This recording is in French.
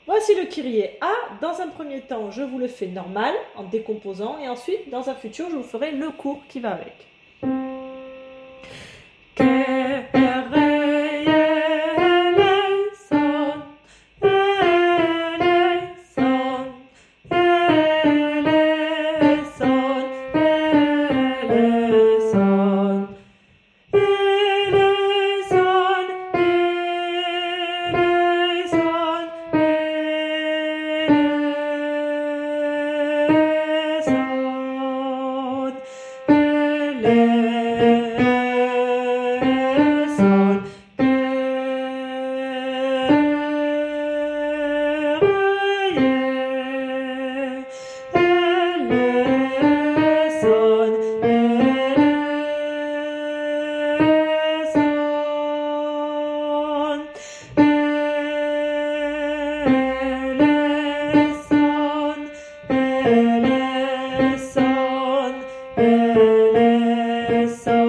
Voici le Kyrie A. Dans un premier temps, je vous le fais normal, en décomposant, et ensuite, dans un futur, je vous ferai le court qui va avec. So